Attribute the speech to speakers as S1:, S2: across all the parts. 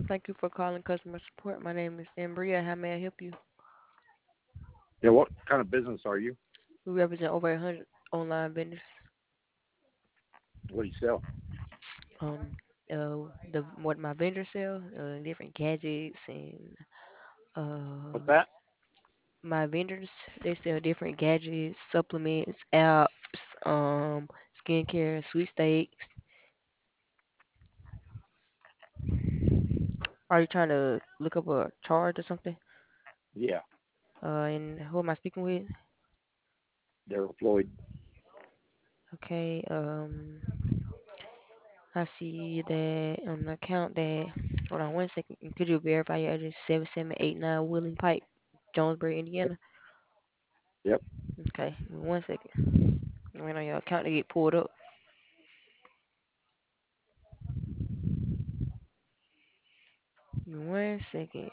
S1: Thank you for calling customer support. My name is Ambria. How may I help you?
S2: Yeah, what kind of business are you?
S1: We represent over 100 online vendors.
S2: What do you sell?
S1: Um, the what my vendors sell, different gadgets and
S2: What's
S1: uh,
S2: that?
S1: my vendors they sell different gadgets, supplements, apps, skincare, sweepstakes. Are you trying to look up a charge or something?
S2: Yeah,
S1: And who am I speaking with?
S2: Daryl Floyd.
S1: Okay. I see that on the account that. Hold on one second. Could you verify your address? 7789 Willing Pike, Jonesboro,
S2: Yep.
S1: Indiana.
S2: Yep.
S1: Okay. One second. Wait on your account to get pulled up. One second.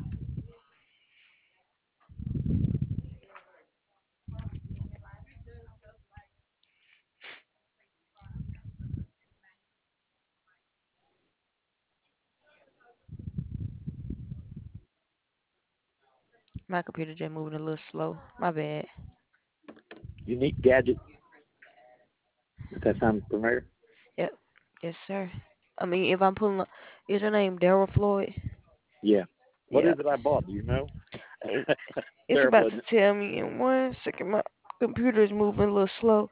S1: My computer just moving a little slow. My bad.
S2: Unique gadget. Does that sound familiar?
S1: Yep. Yes, sir. I mean, if I'm pulling up, is your name Daryl Floyd?
S2: Yeah. What
S1: Yeah.
S2: is it I bought? Do you know?
S1: It, it's
S2: Terrible,
S1: about
S2: isn't
S1: to
S2: it?
S1: tell me in one second. My computer is moving a little slow.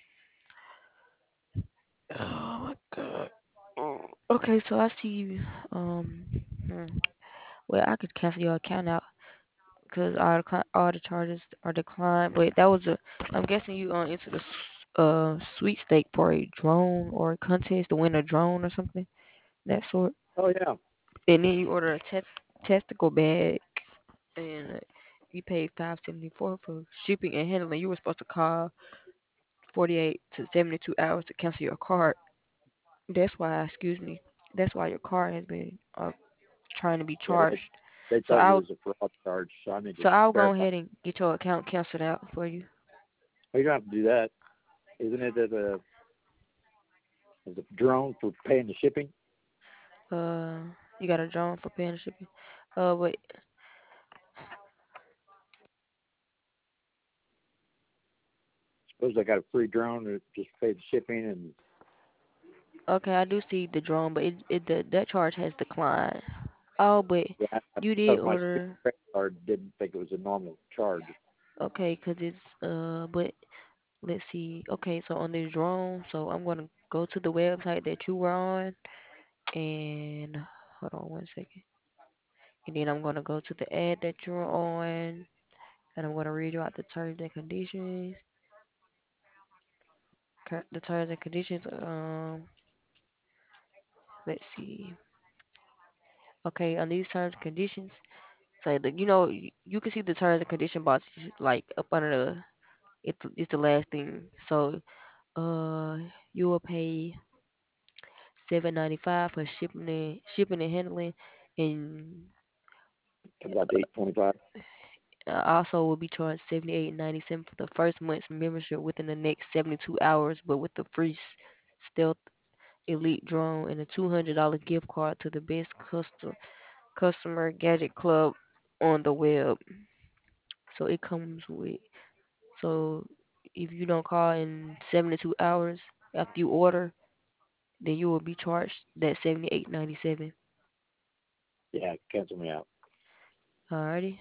S1: Oh my god. Okay, so I see. Um. hmm, Well, I could cancel your account out because all the charges are declined. But that was a. I'm guessing you into the sweepstake for a drone or a contest to win a drone or something that sort.
S2: Oh yeah.
S1: And then you order a testicle bag and you paid $5.74 for shipping and handling. You were supposed to call 48 to 72 hours to cancel your card. That's why, excuse me. That's why your card has been trying to be
S2: Yeah.
S1: charged.
S2: They
S1: So
S2: told you it
S1: I'll
S2: was a fraud charge, so I need to
S1: so I'll go
S2: verify.
S1: ahead and get your account canceled out for you.
S2: Oh, you don't have to do that. Isn't it as a drone for paying the shipping?
S1: Uh, you got a drone for paying the shipping. But
S2: Suppose I got a free drone to just pay the shipping and
S1: okay, I do see the drone, but that charge has declined. Oh, but
S2: yeah,
S1: you did
S2: because my
S1: order.
S2: credit card didn't think it was a normal charge.
S1: Okay, 'cause it's but let's see. Okay, so on this drone, so I'm gonna go to the website that you were on, and hold on one second. And then I'm gonna go to the ad that you're on, and I'm gonna read you out the terms and conditions. The terms and conditions. Let's see. Okay, on these terms and conditions, so you can see the terms and condition box like up under the it's the last thing. So uh you will pay $7.95 for shipping and handling, and
S2: Comes out to 825.
S1: also will be charged $78.97 for the first month's membership within the next 72 hours, but with the free stealth elite drone and a $200 gift card to the best customer gadget club on the web. So it comes with so if you don't call in 72 hours after you order, then you will be charged that 78.97.
S2: Yeah, cancel me out.
S1: Alrighty.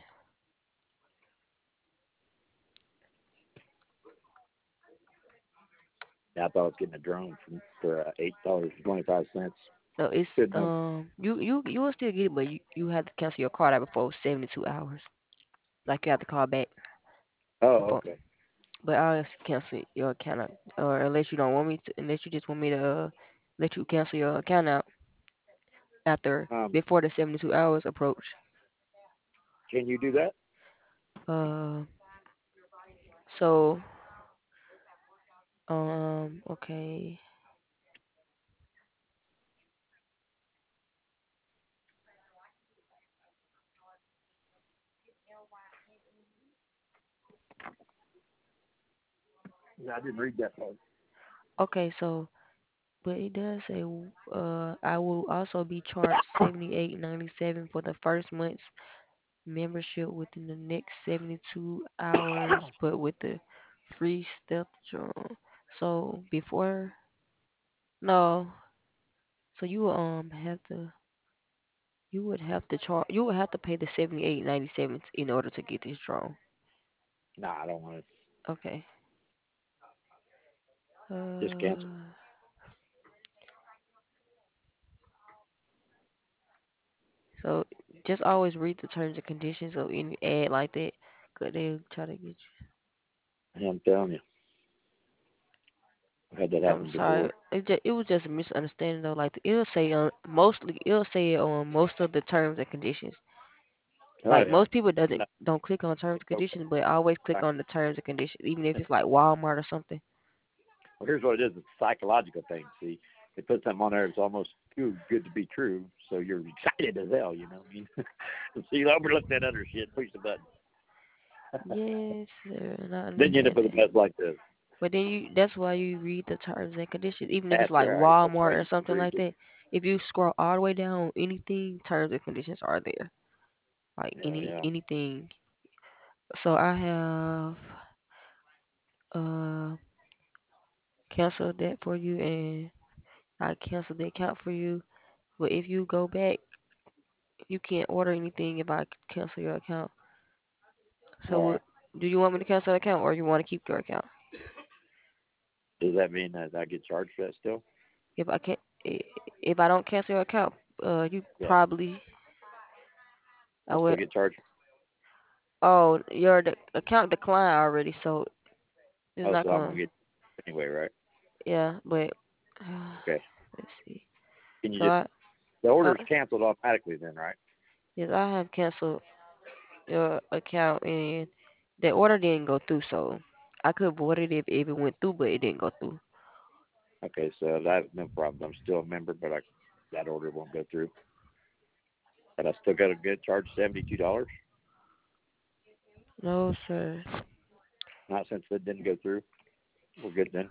S2: Yeah, I thought I was getting a drone for $8.25.
S1: No, it's
S2: Good enough.
S1: you will still get it, but you have to cancel your card out before 72 hours. Like you have to call back
S2: Oh,
S1: before.
S2: okay.
S1: But I'll just cancel your account out, or unless you don't want me to, unless you just want me to let you cancel your account out after
S2: Um,
S1: before the 72 hours approach.
S2: can you do that?
S1: Uh, so okay.
S2: Yeah, I didn't read that part.
S1: Okay, so But it does say, I will also be charged 78.97 for the first month's membership within the next 72 hours, but with the free step drum. So before, no, so you would have to pay the 78.97 in order to get this drone.
S2: Nah, I don't want to.
S1: Okay.
S2: Just cancel.
S1: Uh, so just always read the terms and conditions of any ad like that, 'cause they'll try to get you.
S2: Yeah, I'm telling you, I've had that
S1: I'm
S2: happen
S1: sorry.
S2: before.
S1: It was just a misunderstanding though. Like it'll say mostly it'll say on most of the terms and conditions.
S2: Oh
S1: Like
S2: yeah.
S1: most people doesn't
S2: No,
S1: don't click on terms and
S2: okay.
S1: conditions, but I always click on the terms and conditions, even if it's like Walmart or something.
S2: Well, here's what it is. It's a psychological thing. See, they put something on there that's almost too good to be true, so you're excited as hell. You know what I mean? So you overlook that other shit, push the button.
S1: Yes, sir, and I
S2: Then you end up
S1: understand
S2: with a
S1: that.
S2: mess like this.
S1: But then that's why you read the terms and conditions, even if it's
S2: That's
S1: like
S2: right. That's why
S1: Walmart or
S2: you
S1: something
S2: read
S1: like
S2: it.
S1: that. If you scroll all the way down, anything terms and conditions are there. Like
S2: Yeah, yeah.
S1: anything. So I have uh canceled that for you, and I canceled the account for you. But if you go back, you can't order anything if I cancel your account. So
S2: All right.
S1: do you want me to cancel the account or you want to keep your account?
S2: Does that mean that I get charged for that still?
S1: If I can't, if I don't cancel your account, you
S2: Yeah.
S1: probably I
S2: I still
S1: will.
S2: get charged.
S1: Oh, your account declined already, so it's
S2: Oh,
S1: not
S2: so I'm gonna
S1: gonna.
S2: get anyway, right?
S1: Yeah, but
S2: Okay.
S1: let's see.
S2: Can you
S1: So
S2: just
S1: I,
S2: the
S1: I
S2: order's canceled automatically then, right?
S1: yes, I have canceled your account and the order didn't go through, so I could void it if it went through, but it didn't go through.
S2: Okay, so that's no problem. I'm still a member, but that order won't go through. But I still got to get charged $72.
S1: No, sir.
S2: Not since it didn't go through. We're good then.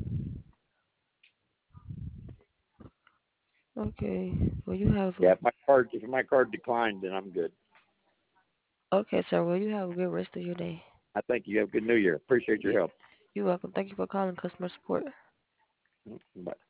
S1: Okay. Well, you have
S2: Yeah,
S1: a
S2: if my card declined, then I'm good.
S1: okay, sir. Well, you have a good rest of your day.
S2: I thank you. Have a good New Year. Appreciate your
S1: You,
S2: help.
S1: you're welcome. Thank you for calling customer support.
S2: Bye.